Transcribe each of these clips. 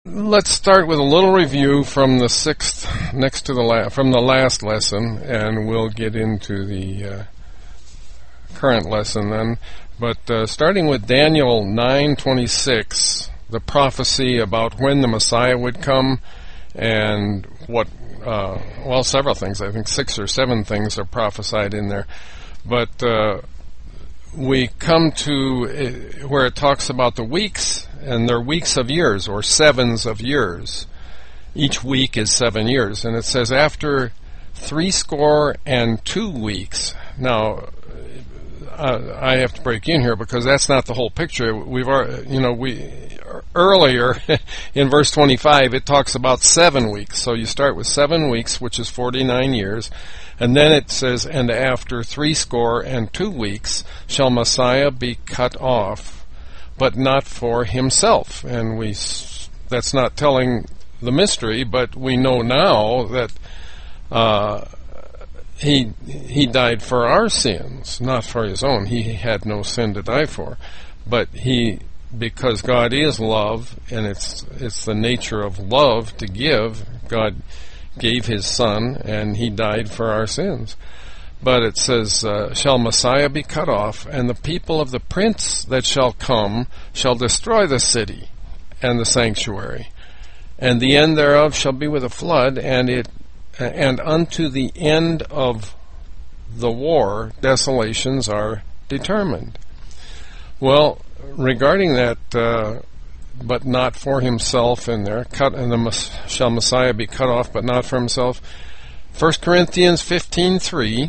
Let's start with a little review from the from the last lesson, and we'll get into the current lesson then. But starting with Daniel 9:26, the prophecy about when the Messiah would come, and what, several things. I think 6 or 7 things are prophesied in there. But we come to where it talks about the weeks, and they're weeks of years, or sevens of years. Each week is 7 years, and it says after 62 weeks. Now, I have to break in here because that's not the whole picture. Earlier in verse 25 it talks about 7 weeks. So you start with 7 weeks, which is 49 years, and then it says, and after 62 weeks shall Messiah be cut off, but not for himself. And that's not telling the mystery, but we know now that he died for our sins, not for his own. He had no sin to die for, but because God is love, and it's the nature of love to give. God gave his Son, and he died for our sins. But it says, shall Messiah be cut off, and the people of the prince that shall come shall destroy the city and the sanctuary, and the end thereof shall be with a flood, and unto the end of the war desolations are determined. Well, regarding that, but not for himself in there, shall Messiah be cut off, but not for himself. 1 Corinthians 15:3,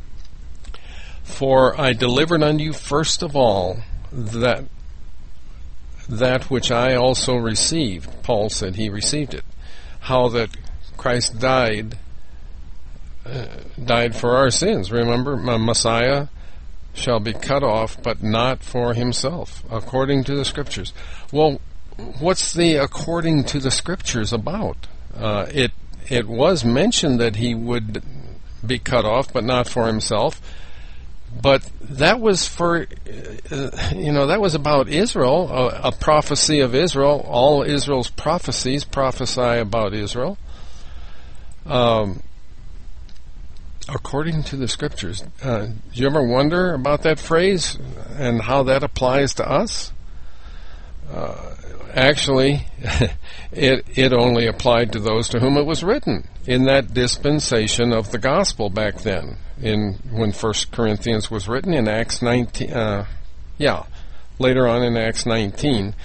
for I delivered unto you first of all that which I also received. Paul said he received it. How that Christ died for our sins. Remember, Messiah shall be cut off, but not for himself, according to the Scriptures. Well, what's the according to the Scriptures about? It was mentioned that he would be cut off, but not for himself. But that was that was about Israel, a prophecy of Israel. All Israel's prophecies prophesy about Israel. According to the Scriptures. Do you ever wonder about that phrase and how that applies to us? Actually, it only applied to those to whom it was written in that dispensation of the gospel back then, when 1 Corinthians was written in Acts 19. Later on in Acts 19.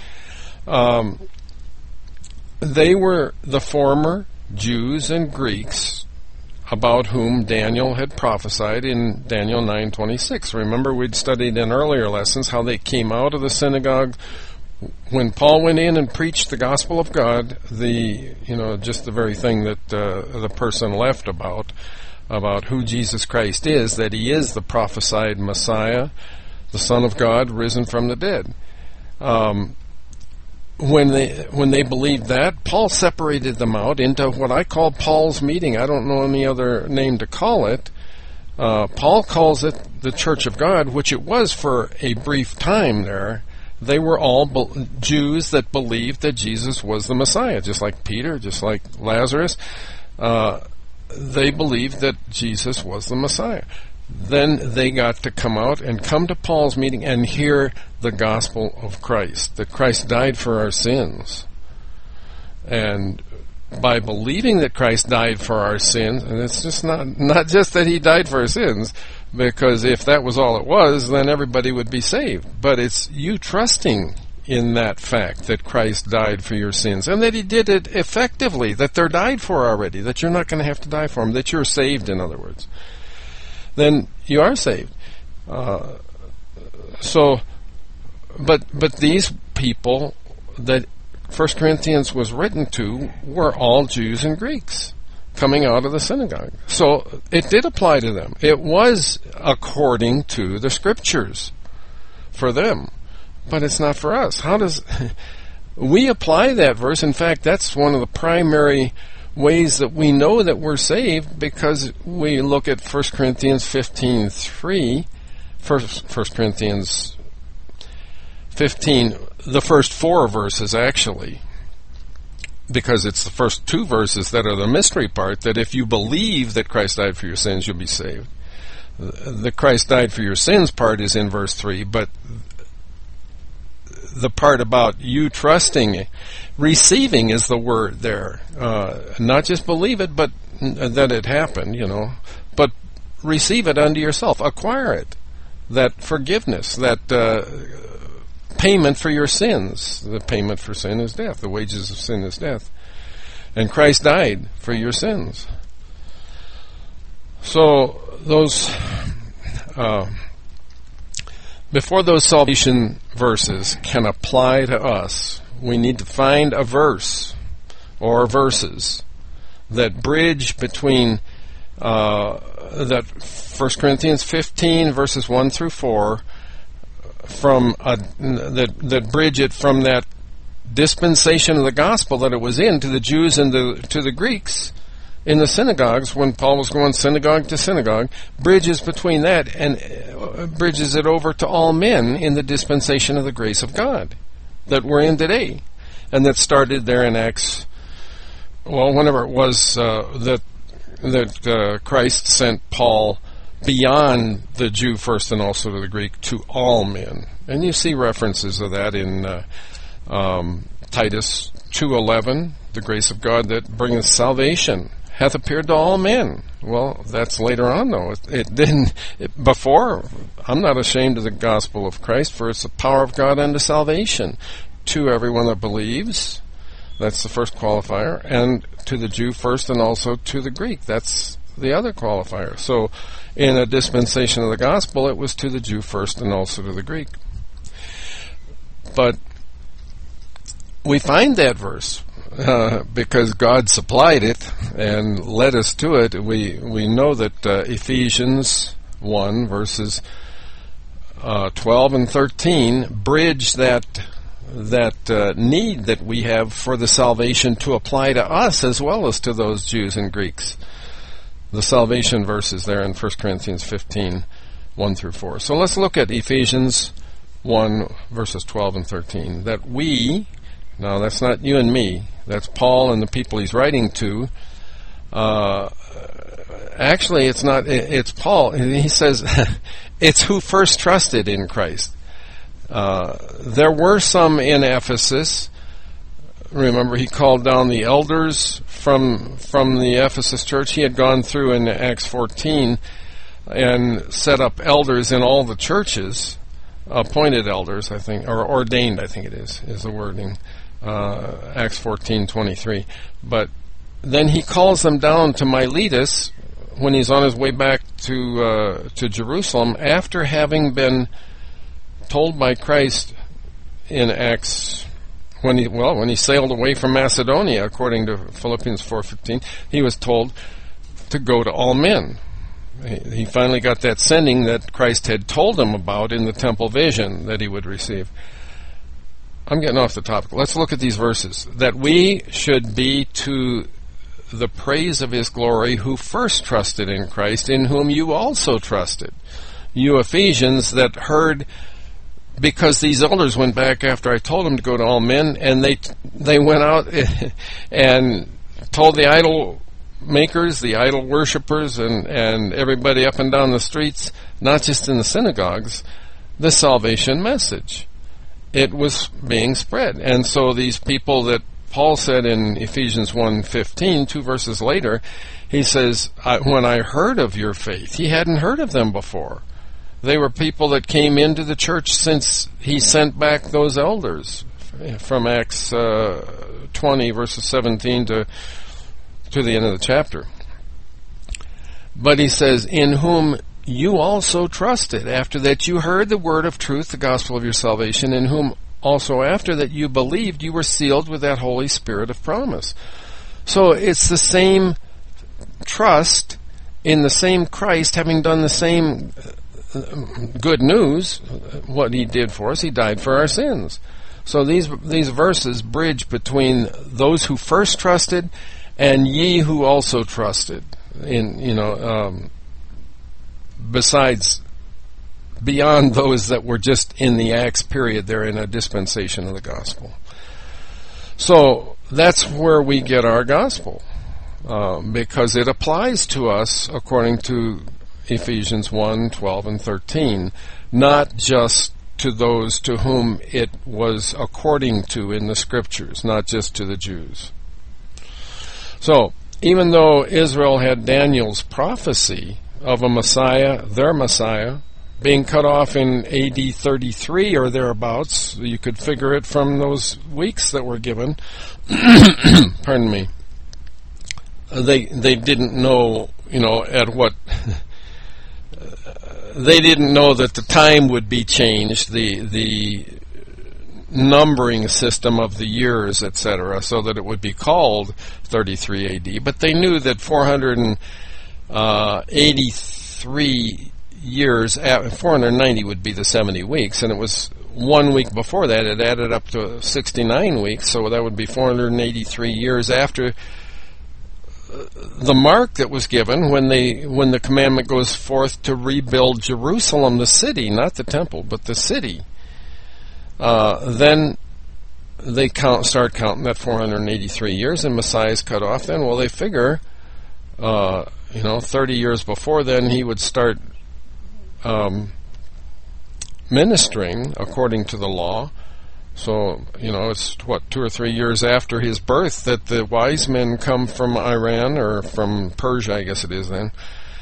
They were the former Jews and Greeks about whom Daniel had prophesied in Daniel 9:26. Remember, we'd studied in earlier lessons how they came out of the synagogue when Paul went in and preached the gospel of God, just the very thing that the person left about who Jesus Christ is, that he is the prophesied Messiah, the Son of God, risen from the dead. When they believed that, Paul separated them out into what I call Paul's meeting. I don't know any other name to call it. Paul calls it the Church of God, which it was for a brief time there. They were all Jews that believed that Jesus was the Messiah, just like Peter, just like Lazarus. They believed that Jesus was the Messiah. Then they got to come out and come to Paul's meeting and hear the gospel of Christ, that Christ died for our sins. And by believing that Christ died for our sins, and it's just not just that he died for our sins, because if that was all it was, then everybody would be saved. But it's you trusting in that fact that Christ died for your sins, and that he did it effectively, that they're died for already, that you're not going to have to die for them, that you're saved, in other words. Then you are saved. But these people that 1 Corinthians was written to were all Jews and Greeks coming out of the synagogue. So it did apply to them. It was according to the Scriptures for them. But it's not for us. How does we apply that verse? In fact, that's one of the primary ways that we know that we're saved, because we look at 1 Corinthians 15:3, 1 Corinthians 15, the first 4 verses actually, because it's the first two verses that are the mystery part, that if you believe that Christ died for your sins, you'll be saved. The Christ died for your sins part is in verse 3, but the part about you trusting, receiving is the word there. Not just believe it, but that it happened, but receive it unto yourself. Acquire it. That forgiveness, that payment for your sins. The payment for sin is death. The wages of sin is death. And Christ died for your sins. So those, before those salvation verses can apply to us, we need to find a verse or verses that bridge between that 1 Corinthians 15 verses 1 through 4 that bridge it from that dispensation of the gospel that it was in to the Jews and to the Greeks in the synagogues when Paul was going synagogue to synagogue, bridges between that and bridges it over to all men in the dispensation of the grace of God that we're in today, and that started there in Acts. Well, whenever it was that Christ sent Paul beyond the Jew first and also to the Greek to all men, and you see references of that in Titus 2:11. The grace of God that bringeth salvation hath appeared to all men. Well, that's later on, though. It didn't before. I'm not ashamed of the gospel of Christ, for it's the power of God unto salvation to everyone that believes. That's the first qualifier, and to the Jew first, and also to the Greek. That's the other qualifier. So, in a dispensation of the gospel, it was to the Jew first, and also to the Greek. But we find that verse. Because God supplied it and led us to it. We know that Ephesians 1 verses 12 and 13 bridge that need that we have for the salvation to apply to us as well as to those Jews and Greeks. The salvation verses there in 1 Corinthians 15, 1 through 4. So let's look at Ephesians 1 verses 12 and 13. That we, now that's not you and me, that's Paul and the people he's writing to. Actually, it's not. It's Paul. He says it's who first trusted in Christ. There were some in Ephesus. Remember, he called down the elders from the Ephesus church. He had gone through in Acts 14 and set up elders in all the churches, appointed elders, I think, or ordained, I think it is the wording. Acts 14:23. But then he calls them down to Miletus when he's on his way back to Jerusalem, after having been told by Christ in Acts when he sailed away from Macedonia, according to Philippians 4:15, he was told to go to all men. He finally got that sending that Christ had told him about in the temple vision that he would receive. I'm getting off the topic. Let's look at these verses. That we should be to the praise of his glory who first trusted in Christ, in whom you also trusted. You Ephesians that heard, because these elders went back after I told them to go to all men, and they went out and told the idol makers, the idol worshippers, and everybody up and down the streets, not just in the synagogues, the salvation message. It was being spread. And so these people that Paul said in Ephesians 1:15, 2 verses later, he says, when I heard of your faith, he hadn't heard of them before. They were people that came into the church since he sent back those elders from Acts 20 verses 17 to the end of the chapter. But he says, in whom you also trusted, after that you heard the word of truth, the gospel of your salvation, in whom also after that you believed, you were sealed with that Holy Spirit of promise. So it's the same trust in the same Christ, having done the same good news, what he did for us. He died for our sins. So these verses bridge between those who first trusted and ye who also trusted. Besides, beyond those that were just in the Acts period, they're in a dispensation of the gospel. So that's where we get our gospel, because it applies to us according to Ephesians 1, 12, and 13, not just to those to whom it was according to in the Scriptures, not just to the Jews. So, even though Israel had Daniel's prophecy of a Messiah, their Messiah, being cut off in AD 33 or thereabouts, you could figure it from those weeks that were given. Pardon me. They didn't know, at what... they didn't know that the time would be changed, the numbering system of the years, etc., so that it would be called 33 AD. But they knew that 483 years, 490 would be the 70 weeks, and it was 1 week before that. It added up to 69 weeks, so that would be 483 years after the mark that was given when the commandment goes forth to rebuild Jerusalem, the city, not the temple, but the city. Then they start counting that 483 years, and Messiah's cut off then. Well, they figure, 30 years before then, he would start ministering according to the law. So, it's 2 or 3 years after his birth that the wise men come from Iran, or from Persia, I guess it is then.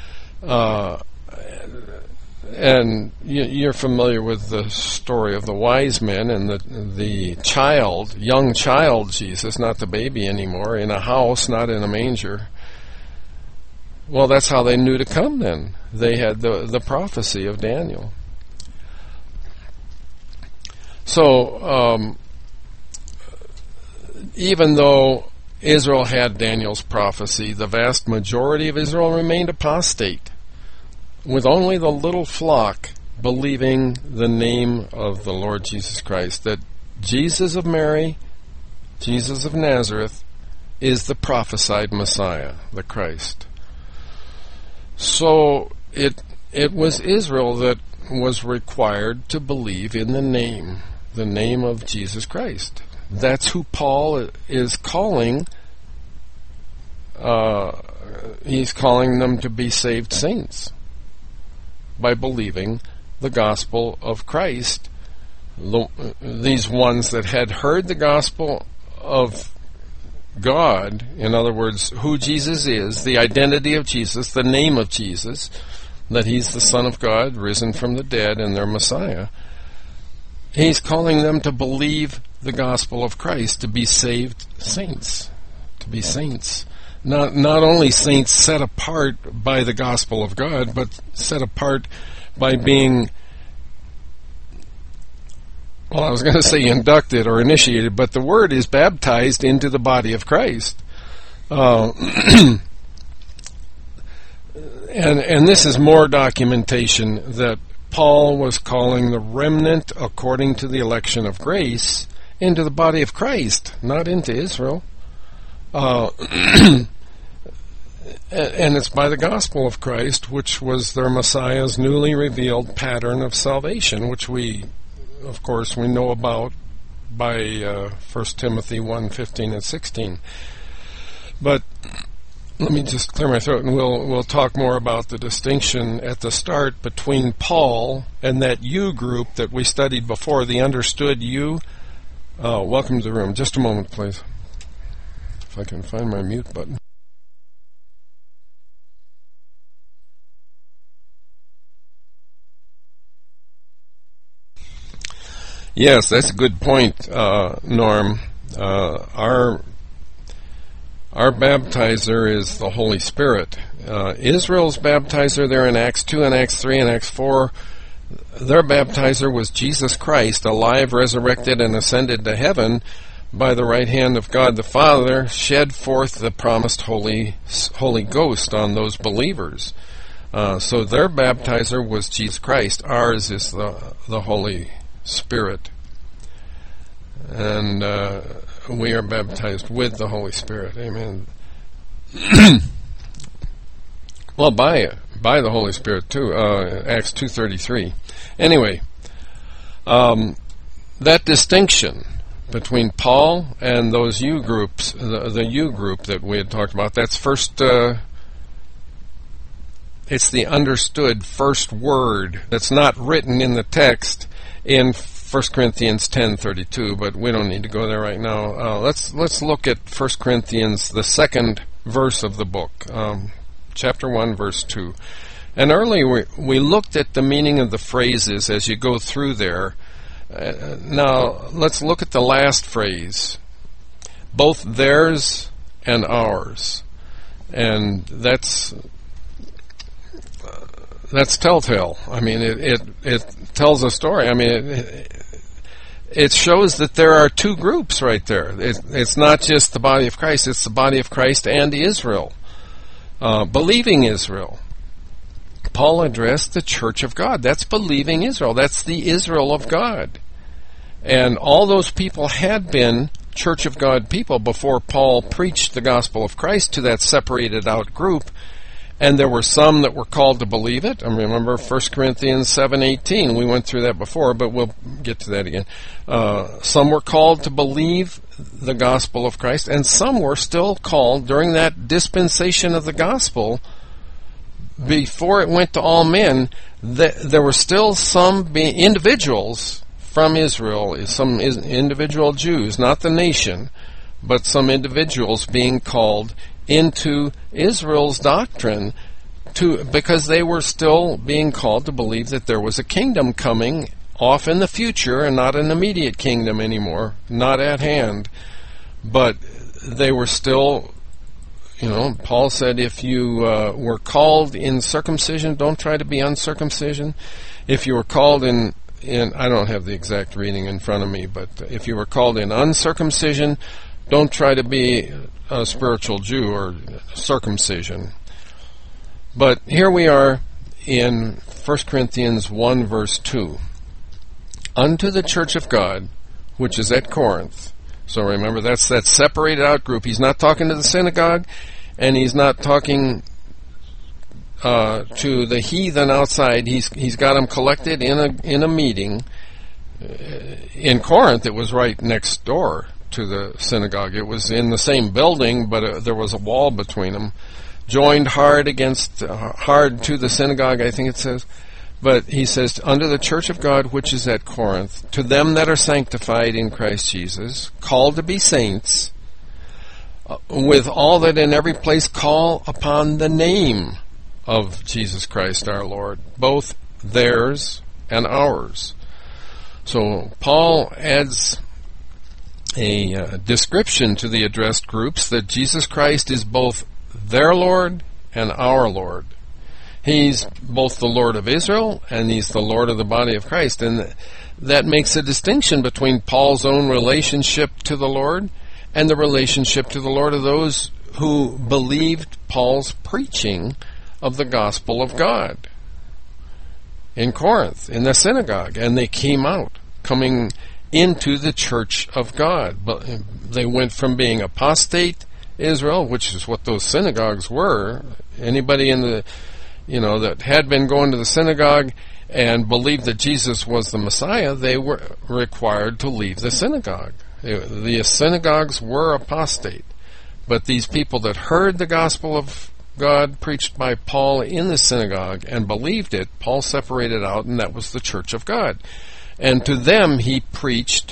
And you're familiar with the story of the wise men and the young child Jesus, not the baby anymore, in a house, not in a manger. Well, that's how they knew to come then. They had the prophecy of Daniel. So, even though Israel had Daniel's prophecy, the vast majority of Israel remained apostate, with only the little flock believing the name of the Lord Jesus Christ, that Jesus of Mary, Jesus of Nazareth, is the prophesied Messiah, the Christ. So it was Israel that was required to believe in the name of Jesus Christ. That's who Paul is calling. He's calling them to be saved saints by believing the gospel of Christ. These ones that had heard the gospel of God, in other words, who Jesus is, the identity of Jesus, the name of Jesus, that he's the Son of God, risen from the dead, and their Messiah. He's calling them to believe the gospel of Christ, to be saved saints, to be saints. Not only saints set apart by the gospel of God, but set apart by being, well, I was going to say inducted or initiated, but the word is baptized into the body of Christ. And this is more documentation that Paul was calling the remnant, according to the election of grace, into the body of Christ, not into Israel. And it's by the gospel of Christ, which was their Messiah's newly revealed pattern of salvation, which we know about by 1 Timothy 1, 15 and 16. But let me just clear my throat, and we'll talk more about the distinction at the start between Paul and that you group that we studied before, the understood you. Welcome to the room. Just a moment, please. If I can find my mute button. Yes, that's a good point, Norm. Our baptizer is the Holy Spirit. Israel's baptizer there in Acts 2 and Acts 3 and Acts 4, their baptizer was Jesus Christ, alive, resurrected, and ascended to heaven by the right hand of God the Father, shed forth the promised Holy Ghost on those believers. So their baptizer was Jesus Christ. Ours is the Holy Spirit. And we are baptized with the Holy Spirit. Amen. Well, by the Holy Spirit too. Acts 2:33. Anyway, that distinction between Paul and those U groups, the U group that we had talked about. That's first. It's the understood first word that's not written in the text in 1 Corinthians 10:32, but we don't need to go there right now. Let's look at 1 Corinthians, the second verse of the book, chapter 1, verse 2. And earlier we looked at the meaning of the phrases as you go through there. Now let's look at the last phrase, both theirs and ours. And that's telltale. I mean, it tells a story. I mean, it shows that there are two groups right there. It's not just the body of Christ, it's the body of Christ and Israel, believing Israel. Paul addressed the church of God. That's believing Israel. That's the Israel of God. And all those people had been church of God people before Paul preached the gospel of Christ to that separated out group. And there were some that were called to believe it. And remember 1 Corinthians 7:18. We went through that before, but we'll get to that again. Some were called to believe the gospel of Christ, and some were still called during that dispensation of the gospel. Before it went to all men, there were still some individuals from Israel, some individual Jews, not the nation, but some individuals being called into Israel's doctrine because they were still being called to believe that there was a kingdom coming off in the future and not an immediate kingdom anymore, not at hand. But they were still, Paul said, if you were called in circumcision, don't try to be uncircumcision. If you were called in I don't have the exact reading in front of me, but if you were called in uncircumcision, don't try to be a spiritual Jew or circumcision. But here we are in 1 Corinthians 1 verse 2. Unto the church of God, which is at Corinth. So remember, that's that separated out group. He's not talking to the synagogue, and he's not talking to the heathen outside. He's got them collected in a meeting. In Corinth, it was right next door to the synagogue. It was in the same building, but there was a wall between them, joined hard to the synagogue, I think it says. But he says, unto the church of God which is at Corinth, to them that are sanctified in Christ Jesus, called to be saints, with all that in every place call upon the name of Jesus Christ our Lord, both theirs and ours. So Paul adds a description to the addressed groups that Jesus Christ is both their Lord and our Lord. He's both the Lord of Israel and he's the Lord of the body of Christ. And that makes a distinction between Paul's own relationship to the Lord and the relationship to the Lord of those who believed Paul's preaching of the gospel of God in Corinth, in the synagogue. And they came out, coming into the church of God. But they went from being apostate Israel, which is what those synagogues were. Anybody in the that had been going to the synagogue and believed that Jesus was the Messiah, they were required to leave the synagogue. The synagogues were apostate. But these people that heard the gospel of God preached by Paul in the synagogue and believed it, Paul separated out, and that was the church of God. And to them he preached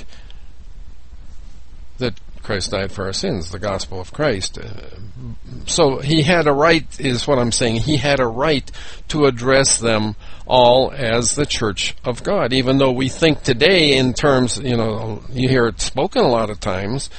that Christ died for our sins, the gospel of Christ. So he had a right, is what I'm saying. He had a right to address them all as the church of God, even though we think today in terms, you hear it spoken a lot of times.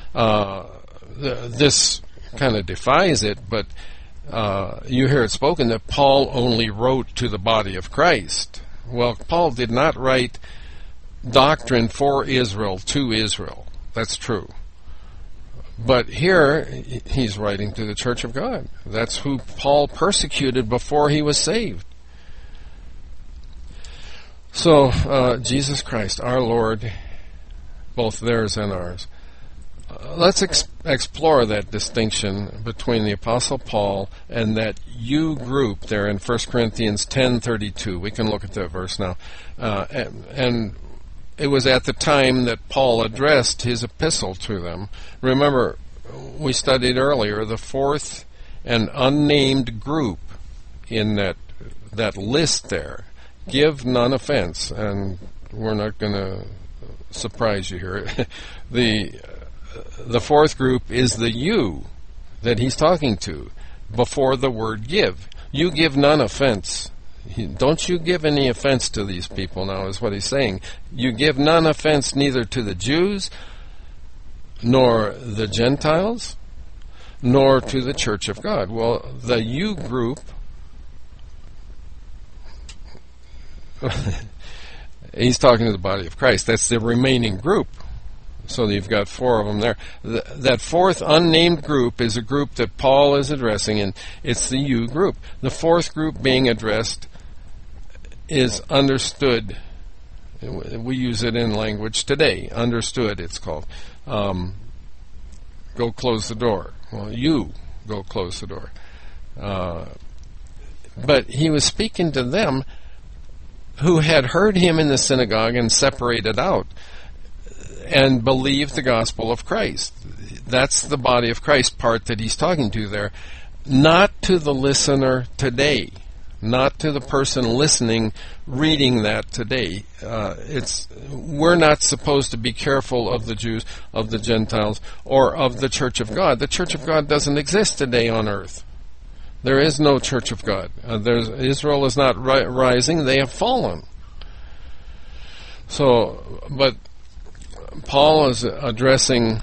This kind of defies it, but you hear it spoken that Paul only wrote to the body of Christ. Well, Paul did not write doctrine for Israel to Israel. That's true. But here, he's writing to the church of God. That's who Paul persecuted before he was saved. So, Jesus Christ, our Lord, both theirs and ours. Let's explore that distinction between the Apostle Paul and that you group there in 1 Corinthians 10:32. We can look at that verse now. And it was at the time that Paul addressed his epistle to them. Remember, we studied earlier the fourth and unnamed group in that list there. Give none offense, and we're not going to surprise you here. The fourth group is the you that he's talking to before the word give. You give none offense. Don't you give any offense to these people now, is what he's saying. You give none offense neither to the Jews, nor the Gentiles, nor to the church of God. Well, the you group, he's talking to the body of Christ. That's the remaining group. So you've got four of them there. That fourth unnamed group is a group that Paul is addressing, and it's the you group. The fourth group being addressed is understood. We use it in language today. Understood, it's called. Go close the door. Well, you go close the door. But he was speaking to them who had heard him in the synagogue and separated out and believed the gospel of Christ. That's the body of Christ part that he's talking to there. Not to the listener today. Not to the person listening, reading that today. We're not supposed to be careful of the Jews, of the Gentiles, or of the Church of God. The Church of God doesn't exist today on earth. There is no Church of God. Israel is not rising. They have fallen. But Paul is addressing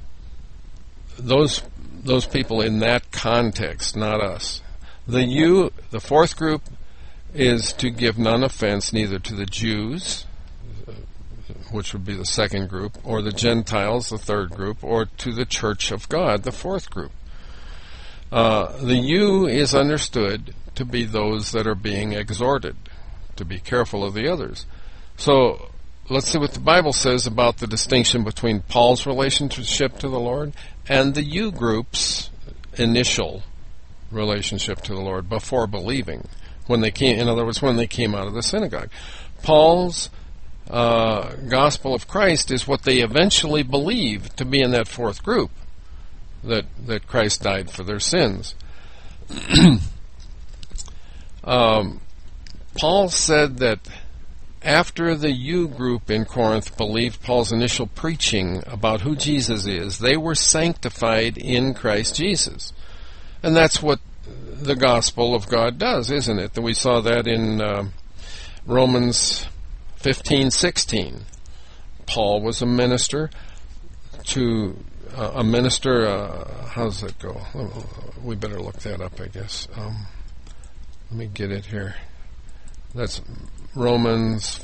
those people in that context, not us. The fourth group is to give none offense neither to the Jews, which would be the second group, or the Gentiles, the third group, or to the church of God, the fourth group. The you is understood to be those that are being exhorted to be careful of the others. So let's see what the Bible says about the distinction between Paul's relationship to the Lord and the you group's initial relationship to the Lord before believing. In other words, when they came out of the synagogue. Paul's gospel of Christ is what they eventually believed to be in that fourth group, that Christ died for their sins. Paul said that after the you group in Corinth believed Paul's initial preaching about who Jesus is, they were sanctified in Christ Jesus. And that's what the gospel of God does, isn't it? We saw that in Romans 15:16. Paul was a minister how does that go? We better look that up, I guess. Let me get it here. That's Romans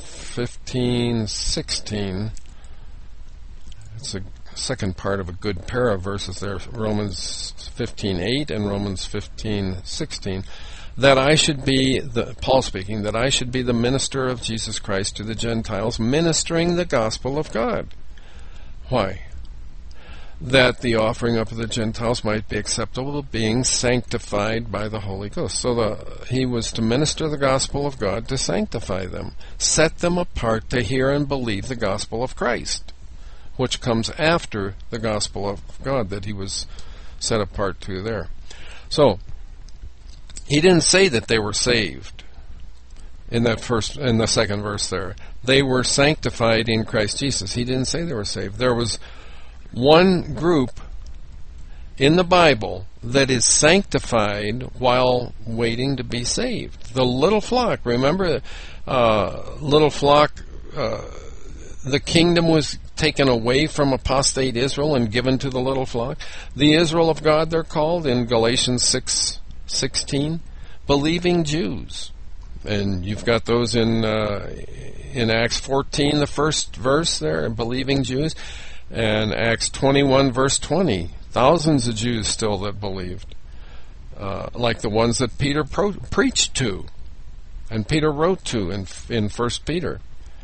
15:16. It's a second part of a good pair of verses there, Romans 15:8 and Romans 15:16. That I should be, Paul speaking, that I should be the minister of Jesus Christ to the Gentiles, ministering the gospel of God. Why? That the offering up of the Gentiles might be acceptable, being sanctified by the Holy Ghost. So he was to minister the gospel of God to sanctify them, set them apart to hear and believe the gospel of Christ, which comes after the gospel of God that he was set apart to there. So, he didn't say that they were saved in the second verse there. They were sanctified in Christ Jesus. He didn't say they were saved. There was one group in the Bible that is sanctified while waiting to be saved. The little flock. Remember, little flock, the kingdom was taken away from apostate Israel and given to the little flock. The Israel of God, they're called in Galatians 6:16, believing Jews. And you've got those in Acts 14, the first verse there, believing Jews. And Acts 21, verse 20, thousands of Jews still that believed, like the ones that Peter preached to and Peter wrote to in 1 Peter.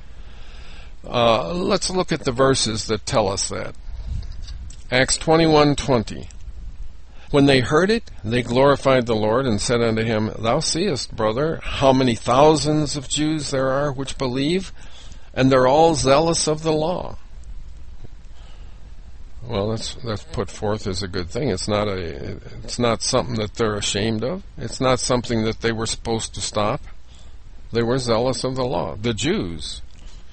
Let's look at the verses that tell us that. Acts 21:20. When they heard it, they glorified the Lord and said unto him, Thou seest, brother, how many thousands of Jews there are which believe, and they're all zealous of the law. Well, that's put forth as a good thing. It's not something that they're ashamed of. It's not something that they were supposed to stop. They were zealous of the law. The Jews.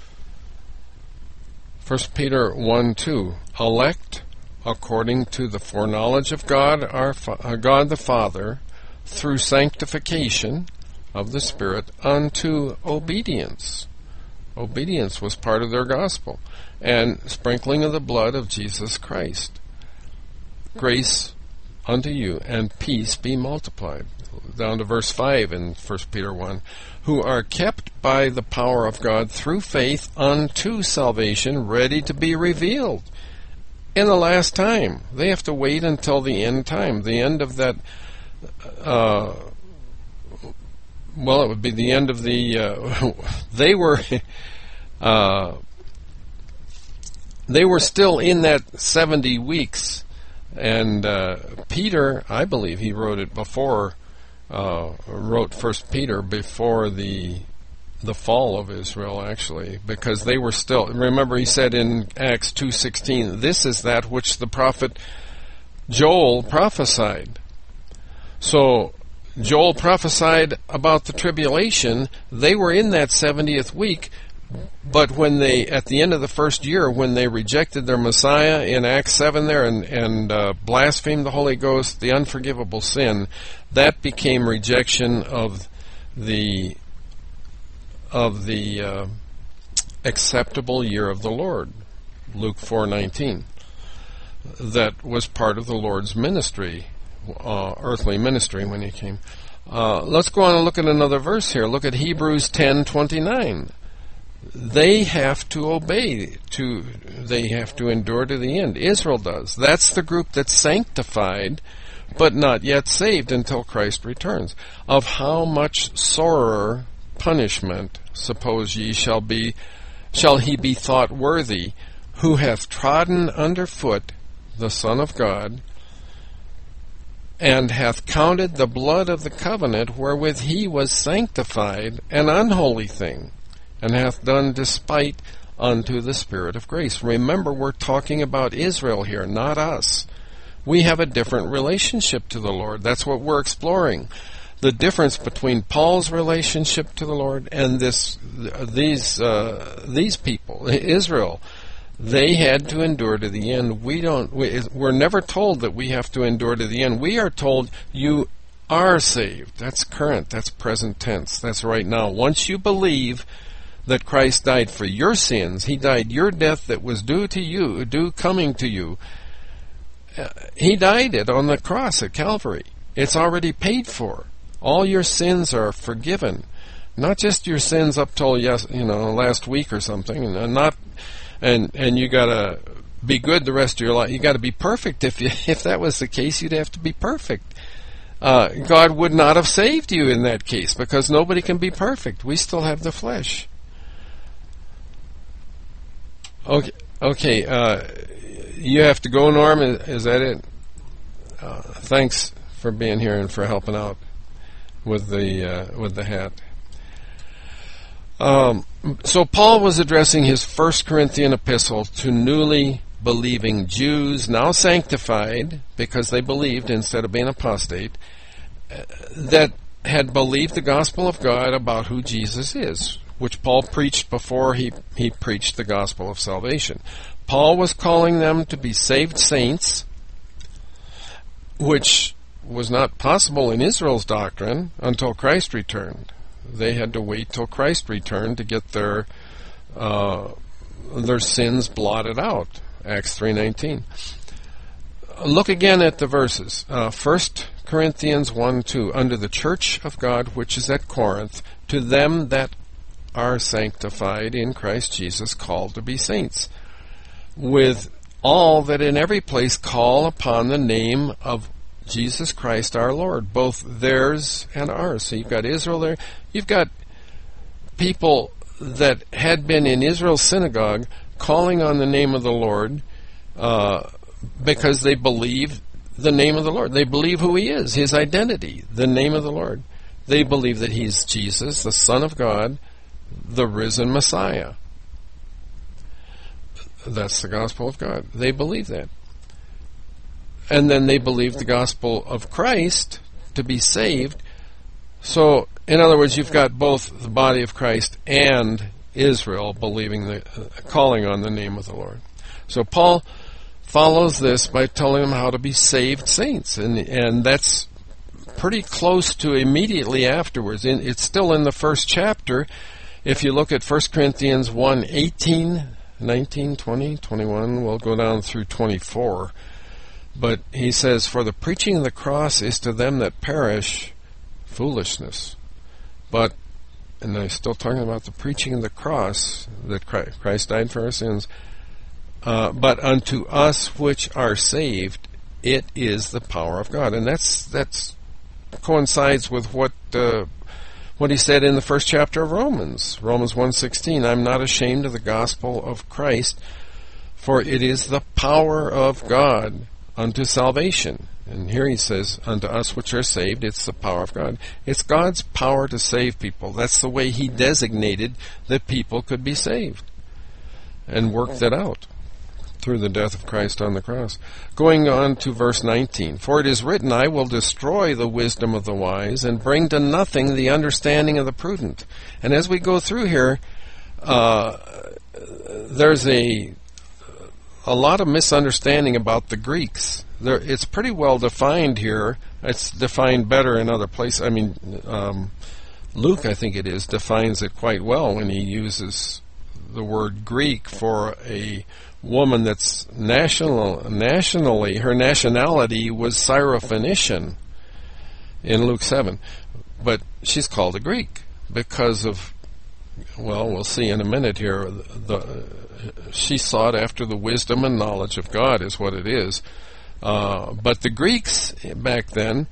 1 Peter 1:2, elect according to the foreknowledge of God, God the Father, through sanctification of the Spirit unto obedience. Obedience was part of their gospel. And sprinkling of the blood of Jesus Christ. Grace unto you and peace be multiplied. Down to verse 5 in 1 Peter 1. Who are kept by the power of God through faith unto salvation, ready to be revealed in the last time. They have to wait until the end time. The end of that, it would be the end of the, they were still in that 70 weeks, and Peter, I believe he wrote it before, wrote 1 Peter before the fall of Israel, actually, because they were still, remember he said in Acts 2:16, this is that which the prophet Joel prophesied. So Joel prophesied about the tribulation. They were in that 70th week, but when they, at the end of the first year, when they rejected their Messiah in Acts 7 there and blasphemed the Holy Ghost, the unforgivable sin, that became rejection of the acceptable year of the Lord, Luke 4:19. That was part of the Lord's ministry, earthly ministry when he came. Let's go on and look at another verse here. Look at Hebrews 10:29. They have to obey, they have to endure to the end. Israel does. That's the group that's sanctified, but not yet saved until Christ returns. Of how much sorer punishment, suppose ye, shall he be thought worthy, who hath trodden under foot the Son of God, and hath counted the blood of the covenant wherewith he was sanctified an unholy thing, and hath done despite unto the Spirit of grace. Remember, we're talking about Israel here, not us. We have a different relationship to the Lord. That's what we're exploring. The difference between Paul's relationship to the Lord and these people, Israel. They had to endure to the end. We're never told that we have to endure to the end. We are told you are saved. That's current. That's present tense. That's right now. Once you believe that Christ died for your sins, he died your death that was due to you, due coming to you. He died it on the cross at Calvary. It's already paid for. All your sins are forgiven. Not just your sins up till last week or something, and you gotta be good the rest of your life. You gotta be perfect. If that was the case, you'd have to be perfect. God would not have saved you in that case, because nobody can be perfect. We still have the flesh. Okay. You have to go, Norm. Is that it? Thanks for being here and for helping out with the hat. So Paul was addressing his 1 Corinthian epistle to newly believing Jews, now sanctified because they believed instead of being apostate, that had believed the gospel of God about who Jesus is, which Paul preached before he preached the gospel of salvation. Paul was calling them to be saved saints, which was not possible in Israel's doctrine until Christ returned. They had to wait till Christ returned to get their sins blotted out. Acts 3:19. Look again at the verses. 1 Corinthians 1:2. Under the church of God which is at Corinth, to them that are sanctified in Christ Jesus, called to be saints, with all that in every place call upon the name of Jesus Christ our Lord, both theirs and ours. So you've got Israel there. You've got people that had been in Israel's synagogue calling on the name of the Lord because they believe the name of the Lord. They believe who he is, his identity, the name of the Lord. They believe that he's Jesus, the Son of God, the risen Messiah. That's the gospel of God. They believe that. And then they believe the gospel of Christ to be saved. So, in other words, you've got both the body of Christ and Israel believing calling on the name of the Lord. So Paul follows this by telling them how to be saved saints, and that's pretty close to immediately afterwards. It's still in the first chapter. If you look at 1 Corinthians 1:18, 19, 20, 21, we'll go down through 24. But he says, "For the preaching of the cross is to them that perish foolishness." But, and I'm still talking about the preaching of the cross, that Christ died for our sins, but unto us which are saved, it is the power of God. And that's coincides with what he said in the first chapter of Romans 1:16. "I'm not ashamed of the gospel of Christ, for it is the power of God unto salvation." And here he says, "Unto us which are saved," it's the power of God. It's God's power to save people. That's the way he designated that people could be saved, and worked it out through the death of Christ on the cross. Going on to verse 19, "For it is written, I will destroy the wisdom of the wise, and bring to nothing the understanding of the prudent." And as we go through here, there's a lot of misunderstanding about the Greeks. It's pretty well defined here. It's defined better in other places. I mean, Luke, I think it is, defines it quite well when he uses the word Greek for a woman that's nationally, her nationality was Syrophoenician in Luke 7. But she's called a Greek because of, well, we'll see in a minute here, she sought after the wisdom and knowledge of God is what it is. But the Greeks back then,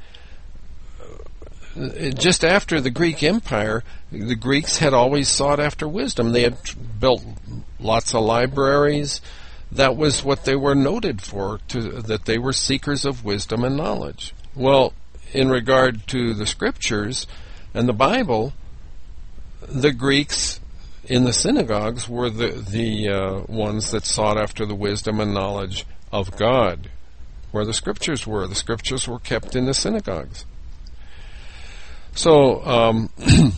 just after the Greek Empire, the Greeks had always sought after wisdom. They had built lots of libraries. That was what they were noted for, that they were seekers of wisdom and knowledge. Well, in regard to the Scriptures and the Bible, the Greeks in the synagogues were the ones that sought after the wisdom and knowledge of God, where the Scriptures were. The Scriptures were kept in the synagogues. So,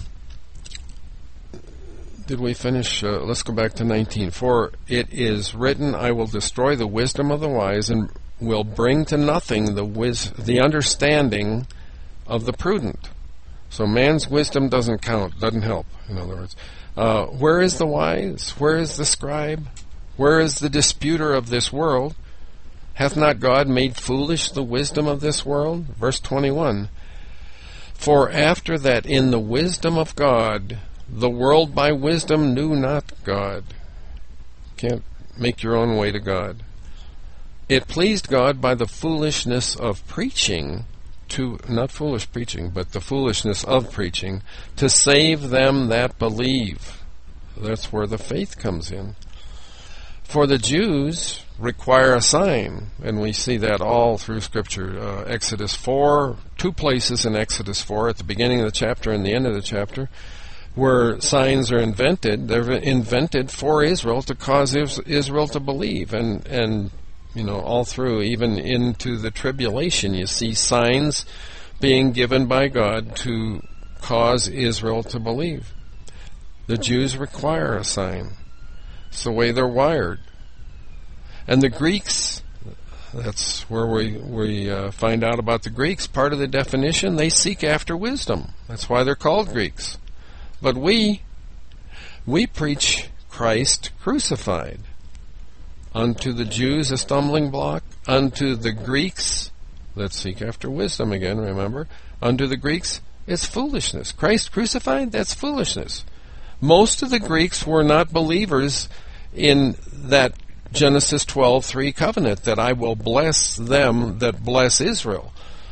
did we finish? Let's go back to 19. "For it is written, I will destroy the wisdom of the wise, and will bring to nothing the understanding of the prudent." So man's wisdom doesn't count, doesn't help, in other words. Where is the wise? Where is the scribe? Where is the disputer of this world? Hath not God made foolish the wisdom of this world? Verse 21. "For after that in the wisdom of God, the world by wisdom knew not God." Can't make your own way to God. "It pleased God by the foolishness of preaching not foolish preaching, but the foolishness of preaching, to save them that believe." That's where the faith comes in. "For the Jews require a sign," and we see that all through Scripture. Exodus 4, 2 places in Exodus 4, at the beginning of the chapter and the end of the chapter, where signs are invented. They're invented for Israel to cause Israel to believe, and all through, even into the tribulation, you see signs being given by God to cause Israel to believe. The Jews require a sign. It's the way they're wired. And the Greeks, that's where we find out about the Greeks. Part of the definition, they seek after wisdom. That's why they're called Greeks. But we preach Christ crucified. Unto the Jews a stumbling block, unto the Greeks, let's seek after wisdom again, remember, unto the Greeks it's foolishness. Christ crucified, that's foolishness. Most of the Greeks were not believers in that Genesis 12:3 covenant, that I will bless them that bless Israel.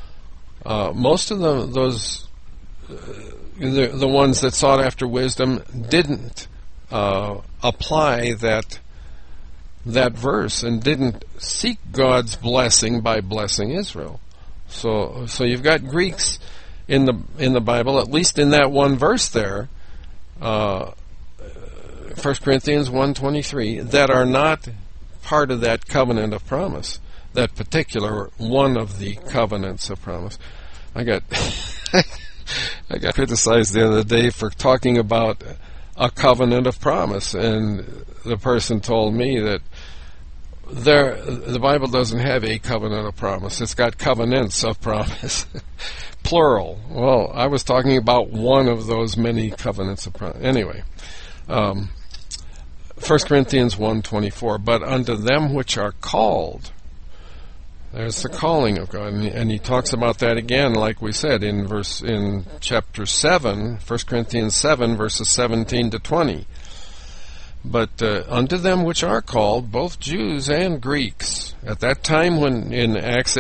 Most of those, the ones that sought after wisdom, didn't apply that verse and didn't seek God's blessing by blessing Israel. So you've got Greeks in the Bible, at least in that one verse there, 1 Corinthians 1:23, that are not part of that covenant of promise, that particular one of the covenants of promise. I got I got criticized the other day for talking about a covenant of promise, and the person told me that the Bible doesn't have a covenant of promise. It's got covenants of promise, plural. Well, I was talking about one of those many covenants of promise. Anyway, 1 Corinthians 1:24. But unto them which are called, there's the calling of God, and he talks about that again, like we said in chapter 7, 1 Corinthians 7, verses 17 to 20. But unto them which are called, both Jews and Greeks. At that time, when in Acts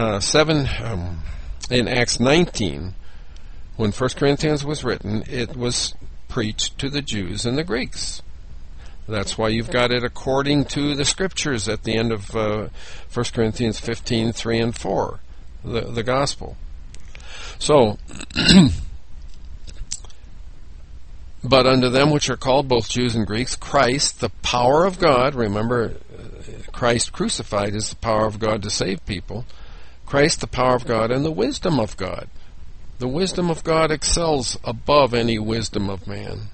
19, when 1 Corinthians was written, it was preached to the Jews and the Greeks. That's why you've got it according to the Scriptures at the end of 1 Corinthians 15, 3 and 4, the gospel. So, but unto them which are called, both Jews and Greeks, Christ, the power of God. Remember, Christ crucified is the power of God to save people. Christ, the power of God, and the wisdom of God. The wisdom of God excels above any wisdom of man.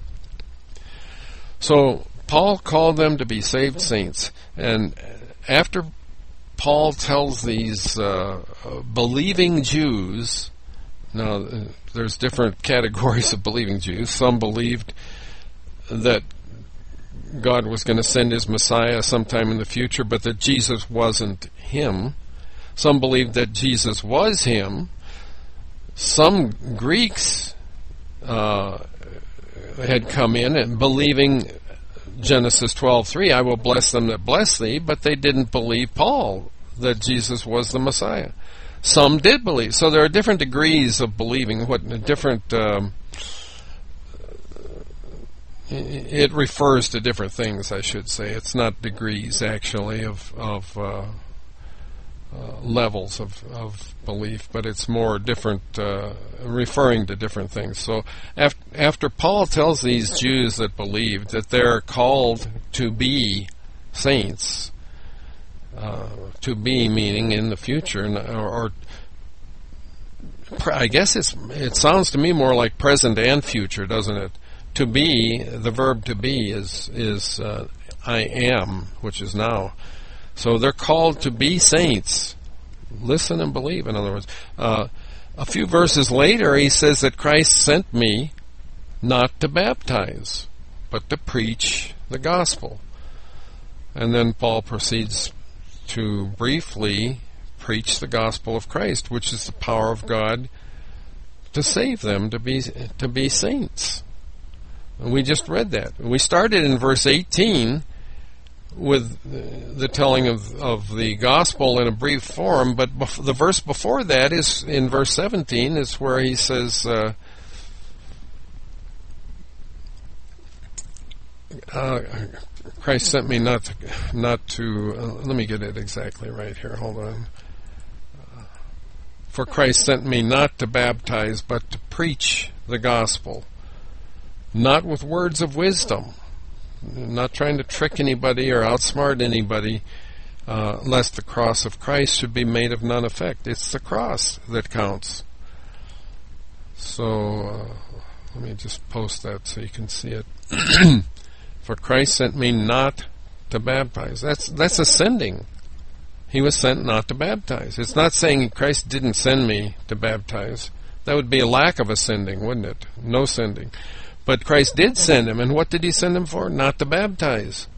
So, Paul called them to be saved saints. And after Paul tells these believing Jews, now there's different categories of believing Jews. Some believed that God was going to send his Messiah sometime in the future, but that Jesus wasn't him. Some believed that Jesus was him. Some Greeks had come in and believing Genesis 12:3, I will bless them that bless thee, but they didn't believe Paul that Jesus was the Messiah. Some did believe. So there are different degrees of believing. It refers to different things, I should say. It's not degrees, actually, of levels of belief, but it's more different, referring to different things. So after Paul tells these Jews that believed that they're called to be saints, to be meaning in the future, or I guess it sounds to me more like present and future, doesn't it? To be, the verb to be is I am, which is now. So they're called to be saints. Listen and believe, in other words. A few verses later, he says that Christ sent me not to baptize, but to preach the gospel. And then Paul proceeds to briefly preach the gospel of Christ, which is the power of God to save them, to be saints. And we just read that. We started in verse 18 with the telling of the gospel in a brief form, but the verse before that is in verse 17, is where he says, Christ sent me not to let me get it exactly right here, hold on. For Christ sent me not to baptize, but to preach the gospel, not with words of wisdom, not trying to trick anybody or outsmart anybody, lest the cross of Christ should be made of none effect. It's the cross that counts. So let me just post that so you can see it. For Christ sent me not to baptize. That's ascending. He was sent not to baptize. It's not saying Christ didn't send me to baptize. That would be a lack of ascending, wouldn't it? No sending. But Christ did send him, and what did he send him for? Not to baptize.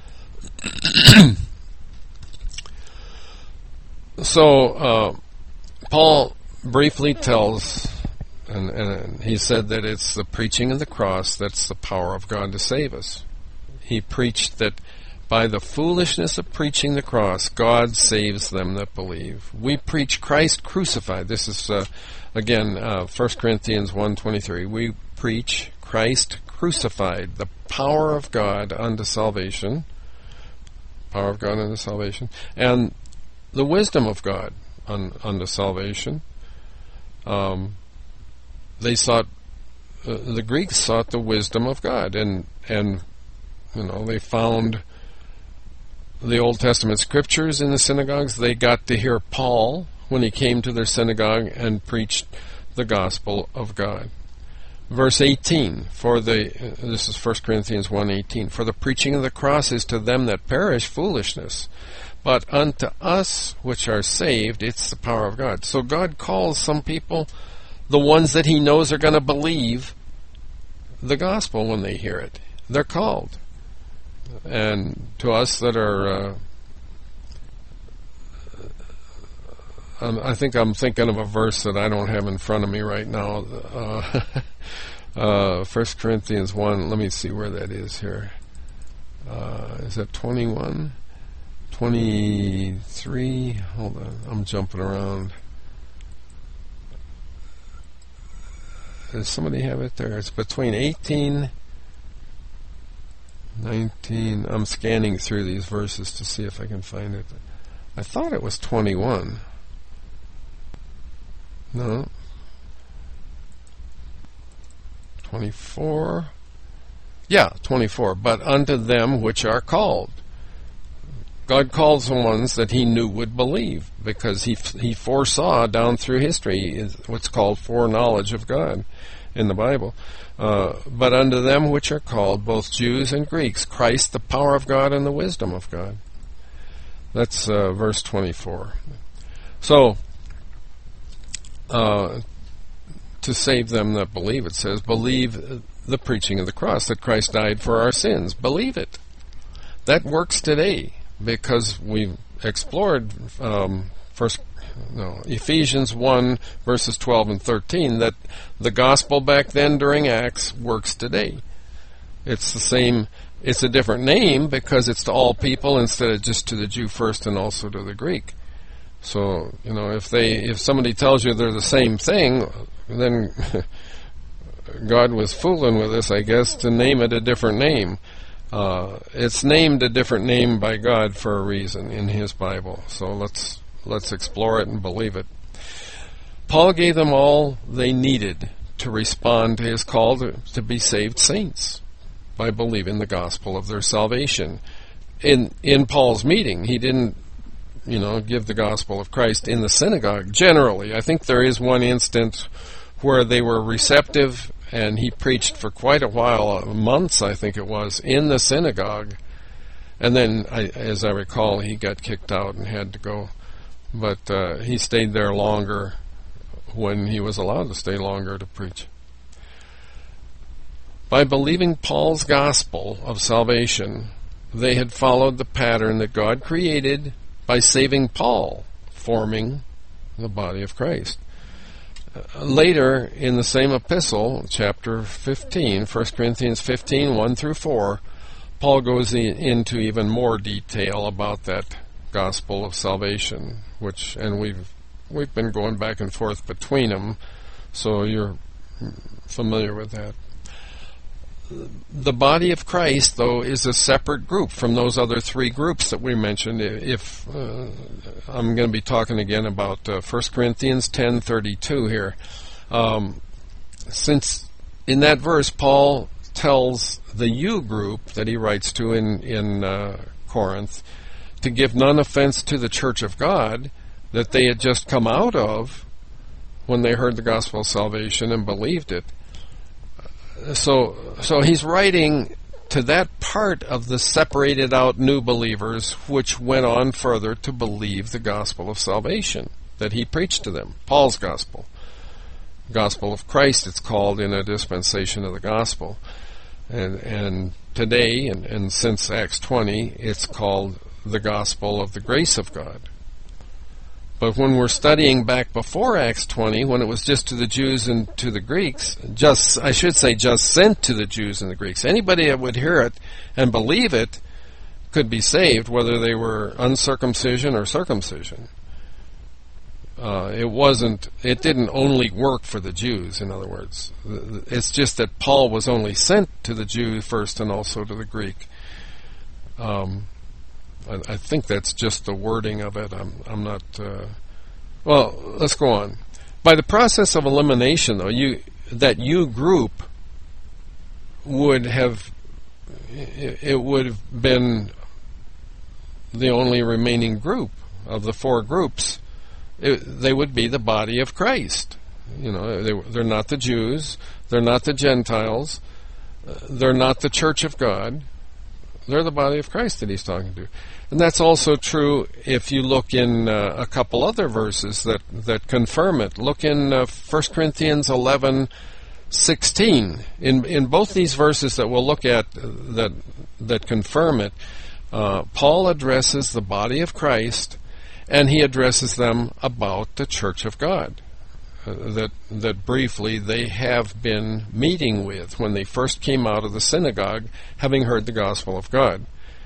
So, Paul briefly tells, and he said that it's the preaching of the cross that's the power of God to save us. He preached that by the foolishness of preaching the cross, God saves them that believe. We preach Christ crucified. This is, again, 1 Corinthians 1:23. We preach Christ crucified, the power of God unto salvation, and the wisdom of God unto salvation. They sought, the Greeks sought the wisdom of God, and they found the Old Testament scriptures in the synagogues. They got to hear Paul when he came to their synagogue and preached the gospel of God. Verse 18, this is 1 Corinthians 1:18, for the preaching of the cross is to them that perish foolishness, but unto us which are saved, it's the power of God. So God calls some people, the ones that he knows are going to believe the gospel when they hear it. They're called. And to us that are, I think I'm thinking of a verse that I don't have in front of me right now. 1 Corinthians 1, let me see where that is here. Is that 21? 23? Hold on, I'm jumping around. Does somebody have it there? It's between 18, 19. I'm scanning through these verses to see if I can find it. I thought it was 21. No. 24. Yeah, 24. But unto them which are called. God calls the ones that he knew would believe, because he foresaw down through history what's called foreknowledge of God in the Bible. But unto them which are called, both Jews and Greeks, Christ the power of God and the wisdom of God. That's verse 24. So, to save them that believe, it says, believe the preaching of the cross, that Christ died for our sins. Believe it. That works today, because we've explored Ephesians 1, verses 12 and 13, that the gospel back then during Acts works today. It's the same, it's a different name because it's to all people instead of just to the Jew first and also to the Greek. So, if somebody tells you they're the same thing, then God was fooling with us, I guess, to name it a different name. It's named a different name by God for a reason in his Bible. So let's explore it and believe it. Paul gave them all they needed to respond to his call to be saved saints by believing the gospel of their salvation. In Paul's meeting, he didn't give the gospel of Christ in the synagogue. Generally, I think there is one instance where they were receptive, and he preached for quite a while, months I think it was, in the synagogue. And then, as I recall, he got kicked out and had to go. But he stayed there longer when he was allowed to stay longer to preach. By believing Paul's gospel of salvation, they had followed the pattern that God created by saving Paul, forming the body of Christ. Later, in the same epistle, chapter 15, 1 Corinthians 15, 1 through 4, Paul goes into even more detail about that gospel of salvation, and we've been going back and forth between them, so you're familiar with that. The body of Christ, though, is a separate group from those other three groups that we mentioned. If I'm going to be talking again about 1 Corinthians 10:32 here. Since in that verse, Paul tells the you group that he writes to in Corinth to give none offense to the church of God that they had just come out of when they heard the gospel of salvation and believed it. So he's writing to that part of the separated out new believers which went on further to believe the gospel of salvation that he preached to them, Paul's gospel. Gospel of Christ, it's called in a dispensation of the gospel. And today, and since Acts 20, it's called the gospel of the grace of God. But when we're studying back before Acts 20, when it was just to the Jews and to the Greeks, just sent to the Jews and the Greeks, anybody that would hear it and believe it could be saved, whether they were uncircumcision or circumcision. It didn't only work for the Jews, in other words. It's just that Paul was only sent to the Jew first and also to the Greek. I think that's just the wording of it. I'm not... well, let's go on. By the process of elimination, though, that you group would have... It would have been the only remaining group of the four groups. They would be the body of Christ. They're not the Jews. They're not the Gentiles. They're not the church of God. They're the body of Christ that he's talking to. And that's also true if you look in a couple other verses that confirm it. Look in 1 Corinthians 11:16. In both these verses that we'll look at that confirm it, Paul addresses the body of Christ, and he addresses them about the church of God. That briefly they have been meeting with when they first came out of the synagogue, having heard the gospel of God.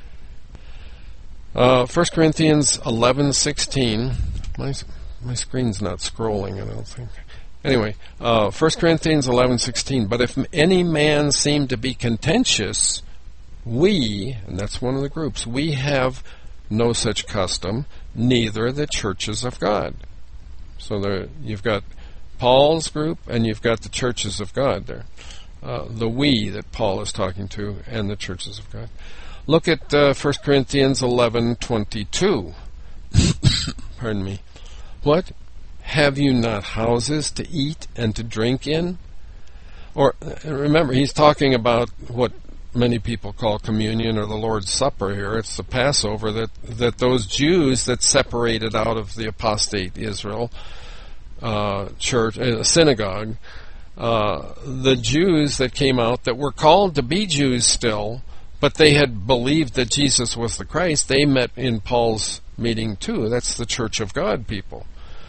1 Corinthians 11:16. My screen's not scrolling, I don't think. Anyway, 1 Corinthians 11:16. But if any man seem to be contentious, we, and that's one of the groups, we have no such custom, neither the churches of God. So you've got Paul's group, and you've got the churches of God there. The we that Paul is talking to, and the churches of God. Look at 1 Corinthians 11:22. Pardon me. What? Have you not houses to eat and to drink in? Or, remember, he's talking about what many people call communion or the Lord's Supper here. It's the Passover that those Jews that separated out of the apostate Israel church, synagogue, the Jews that came out that were called to be Jews still, but they had believed that Jesus was the Christ, they met in Paul's meeting too. That's the church of God people.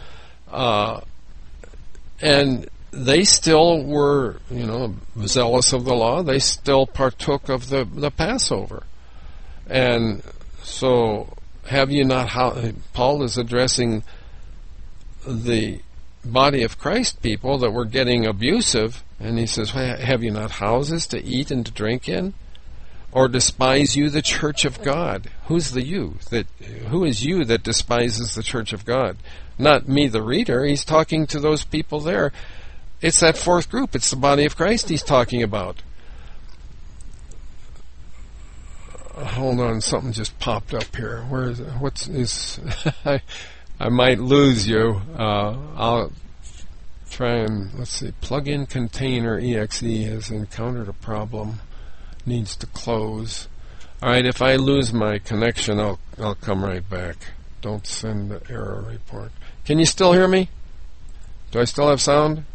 And they still were, zealous of the law. They still partook of the Passover. And so, have you not, Paul is addressing the body of Christ people that were getting abusive, and he says, have you not houses to eat and to drink in? Or despise you the church of God? Who's the you? Who is you that despises the church of God? Not me, the reader. He's talking to those people there. It's that fourth group. It's the body of Christ he's talking about. Hold on, something just popped up here. Where is it? I might lose you. I'll try and, let's see, plugin container exe has encountered a problem. Needs to close. Alright, if I lose my connection, I'll come right back. Don't send the error report. Can you still hear me? Do I still have sound?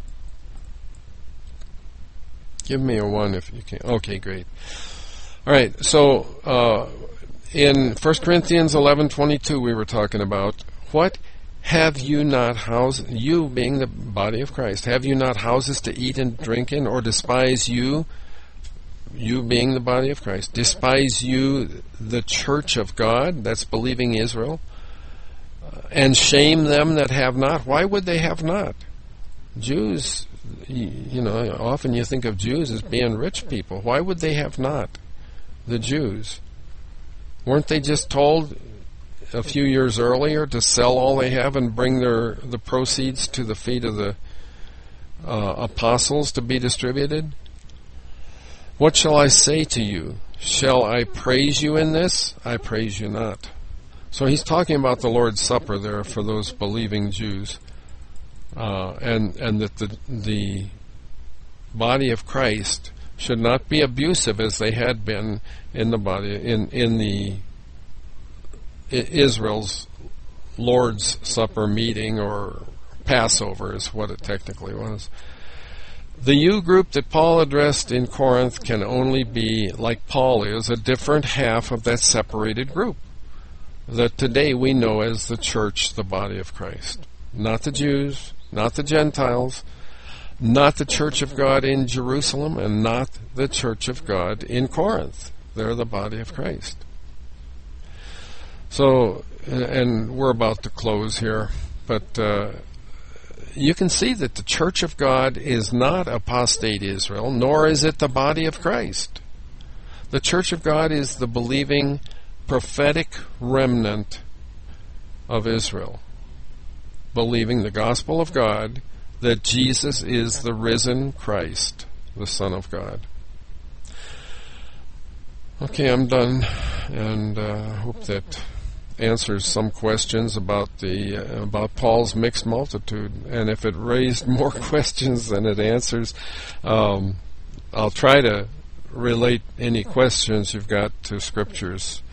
Give me a 1 if you can. Okay, great. Alright, so in 1 Corinthians 11:22 we were talking about, what have you not houses, you being the body of Christ, have you not houses to eat and drink in, or despise you being the body of Christ, despise you the church of God, that's believing Israel, and shame them that have not? Why would they have not? Jews, often you think of Jews as being rich people. Why would they have not? The Jews. Weren't they just told a few years earlier to sell all they have and bring the proceeds to the feet of the apostles to be distributed? What shall I say to you? Shall I praise you in this? I praise you not. So he's talking about the Lord's Supper there for those believing Jews, and that the body of Christ should not be abusive as they had been in the body in the Israel's Lord's Supper meeting, or Passover is what it technically was. The you group that Paul addressed in Corinth can only be, like Paul is, a different half of that separated group that today we know as the church, the body of Christ. Not the Jews, not the Gentiles, not the church of God in Jerusalem, and not the church of God in Corinth. They're the body of Christ. So, and we're about to close here, but you can see that the church of God is not apostate Israel, nor is it the body of Christ. The church of God is the believing prophetic remnant of Israel, believing the gospel of God, that Jesus is the risen Christ, the Son of God. Okay, I'm done, and hope that answers some questions about about Paul's mixed multitude, and if it raised more questions than it answers, I'll try to relate any questions you've got to scriptures